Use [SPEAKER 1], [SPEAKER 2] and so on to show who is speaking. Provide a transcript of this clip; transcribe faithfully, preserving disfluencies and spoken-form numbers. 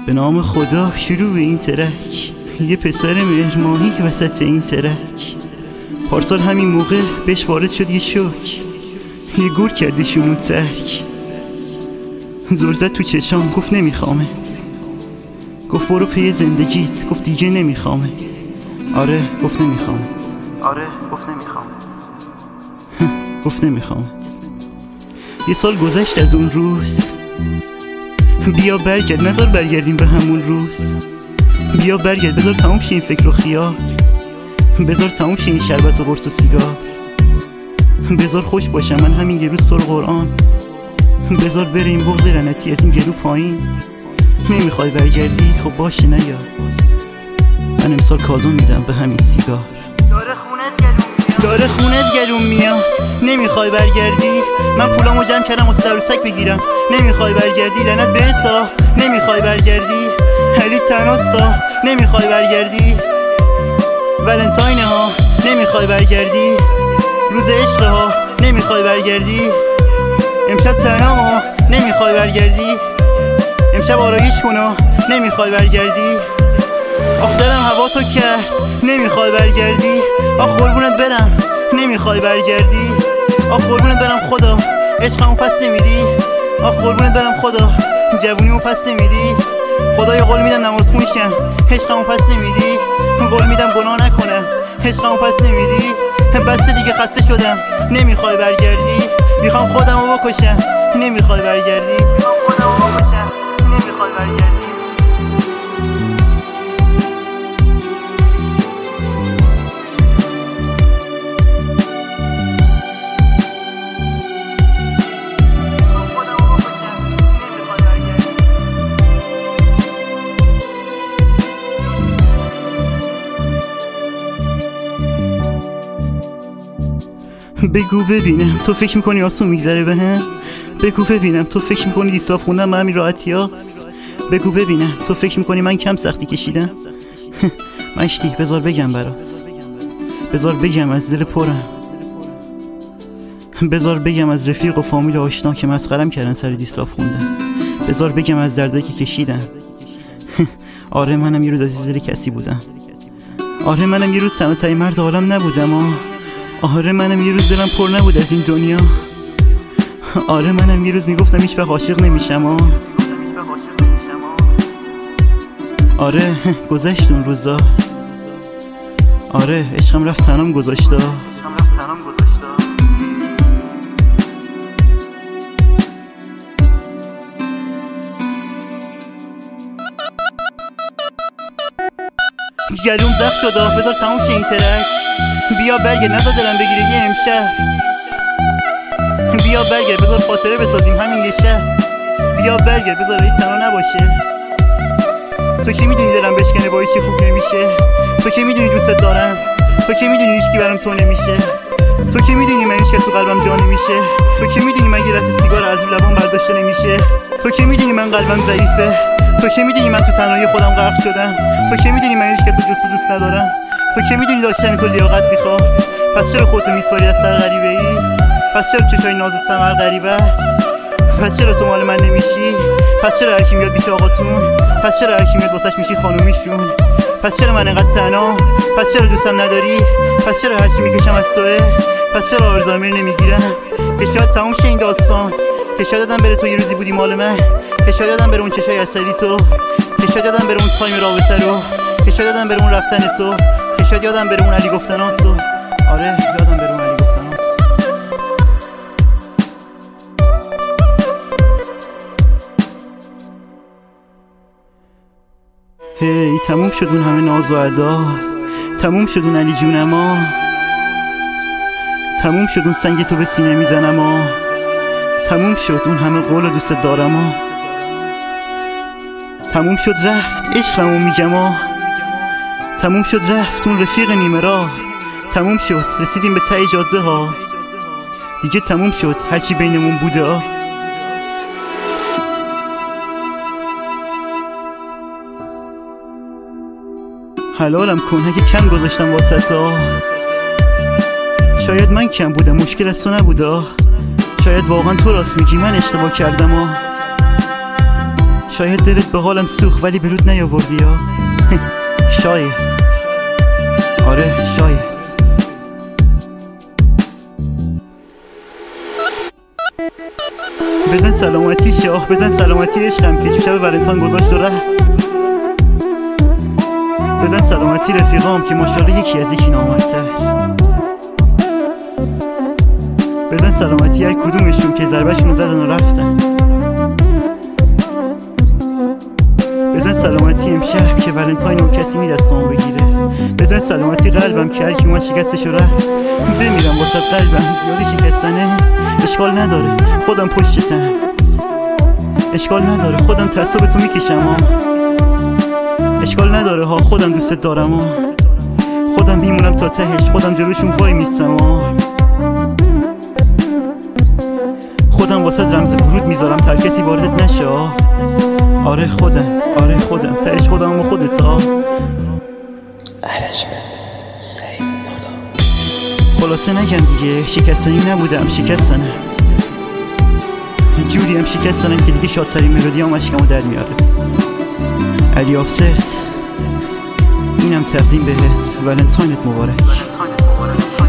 [SPEAKER 1] به نام خدا شروع به این ترک. یه پسر مهرماهی وسط این ترک. پارسال همین موقع بهش وارد شد یه شوک، یه گور کرده شمون ترک. زور زد تو چشام گفت نمیخوامت، گفت برو پی زندگیت، گفت دیگه نمیخوامت. آره گفت نمیخوامت،
[SPEAKER 2] آره گفت نمیخوامت،
[SPEAKER 1] گفت نمیخوامت. یه سال گذشت از اون روز، بیا برگرد نذار برگردیم به همون روز. بیا برگرد بذار تموم شه این فکر و خیال، بذار تموم شه این شربت و قرص و سیگار. بذار خوش باشم من همین یه روز تو رو قرآن، بذار بره این بغض لعنتی از این گلو پایین. نمیخوای برگردی خب باشه نیا، من امسال کازون میدم به همین سیگار.
[SPEAKER 2] داره خونت گلوم میاد،
[SPEAKER 1] داره خونت گلوم میاد. نمیخوای برگردی، من پولامو جمع کردم واسه عروسک بگیرم. نمیخوای برگردی لعنت بهت تا، نمیخوای برگردی علی تناستا. نمیخوای برگردی ولنتاینه ها، نمیخوای برگردی روز عشق ها. نمیخوای برگردی امشب تنام ها، نمیخوای برگردی امشب آرایش کنا. نمیخوای برگردی آخ دلم هوا تو کرد. نمیخوای برگردی آخ قربونت برم. نمیخوای برگردی آخ قربونت برم خدا، عشقمو پس نمیدی. آخ قربونت برم خدا، جوونیمو پس نمیدی. خدایا قول میدم نماز خون شم، عشقمو پس نمیدی. قول میدم گناه نکنم، عشقمو پس نمیدی. بسته دیگه خسته شدم. نمیخوای برگردی میخوام خودمو بکشم. نمیخوای برگردی
[SPEAKER 2] میخوام خودمو بکشم. نمیخوای برگردی.
[SPEAKER 1] بگو ببینم تو فکر میکنی آسون میگذره به هم؟ بگو ببینم تو فکر میکنی دیستاف خوندم من همین راحتی هاست؟ بگو ببینم تو فکر میکنی من کم سختی کشیدم؟ مشتی بذار بگم برات، بذار بگم از دل پرم، بذار بگم از رفیق و فامیل آشنا که مسخرم کردن سر دیستاف خوندم. بذار بگم از دردایی که کشیدم. آره منم یه روز از دل کسی بودم. آره منم یه روز سمتای مرد عالم نبودم. آه آره منم یه روز دلم پر نبود از این دنیا. آره منم یه روز میگفتم هیچ وقت عاشق نمیشم. آه آره گذشت اون روزا. آره عشقم رفت تنام گذاشتا. گلوم زخم شده بذار تموم شه این ترک. بیا برگرد نذار دلم بگیره یه امشب. بیا برگرد بذار خاطره بسازیم همین یه شب. بیا برگرد بذار این تنها نباشه. تو که میدونی دلم بشکنه با هیچی خوب نمیشه. تو که میدونی دوستت دارم، تو که میدونی هیچکی برام تو نمیشه. تو که میدونی من هیچ کس تو قلبم جا نمیشه. تو که میدونی من یه رس سیگار از رو لبام برداشته نمیشه. تو که میدونی من قلبم ضعیفه. تو که میدونی من تو تنهایی خودم غرق شدم. تو که میدونی من هیچ کس رو جز تو دوست ندارم. تو که میدونی داشتن تو لیاقت میخواد. پس چرا خودتو میسپاری از سر غریبه ای؟ پس چرا چشای نازت سمر غریبه است؟ پس چرا تو مال من نمیشی؟ پس چرا هر کی میاد بیشه آقاتون؟ پس چرا هر کی میاد واسش میشی خانومیشون؟ پس چرا من انقدر تنها؟ پس چرا دوستم نداری؟ پس چرا هر چی میکشم از توئه؟ پس چرا آرزوامیر نمیگیرم؟ که شاید تموم شه این داستان، که شاید یادم بره تو یه روزی بودی مال من، که شاید یادم بره اون چشای عسلی تو، که شاید یادم بره اون تایم رابطه رو، که شاید یادم بره اون رفتن تو، که شاید یادم بره اون علی گفتنات تو. آره یادم بره اون علی گفتنات. هی hey, تموم شد اون همه ناز و ادا، تموم شد اون علی جونما، تموم شد اون سنگ تو به سینه میزنما، تموم شد اون همه قول و دوست دارما، تموم شد رفت عشقمو میگما، تموم شد رفت اون رفیق نیمه راه، تموم شد رسیدیم به ته اجازه ها، دیگه تموم شد هرچی بینمون بوده ها. حلالم کن اگه کم گذاشتم واسه ها، شاید من کم بودم مشکل از تو نبوده، شاید واقعا تو راست میگی من اشتباه کردم ها. شاید دلت به حالم سوخت ولی به رود نیاوردی یا شاید، آره شاید. بزن سلامتی شاه، بزن سلامتی عشقم که جو شب ولنتاین گذاشت و رفت. بزن سلامتی رفیقام که ماشاءالله یکی از یکی نامرتر. بزن سلامتی هر کدومشون که ضربهشون زدن و رفتن. بزن سلامتی امشب که ولنتاین و کسی می دستامو بگیره. بزن سلامتی قلبم که هر کی اومد شکستشو رفت. بمیرم واسه قلبم یاد شکستنت. اشکال نداره خودم پشتتم، اشکال نداره خودم تعصب تو میکشم ها. اشکال نداره ها خودم دوستت دارم ها. خودم میمونم تا تهش، خودم جلوشون وای میستم ها. خودم واسه رمز ورود میذارم تا کسی واردت نشه ها. آره خودم، آره خودم تهش خودم و خودت ها. خلاصه نگم دیگه شکستنی نبودم، شکستنم جوری هم شکستنم که دیگه شادترین ملودی هم عشقمو در میاره. علی آفست اینم تقدیم بهت، ولنتاینت مبارک.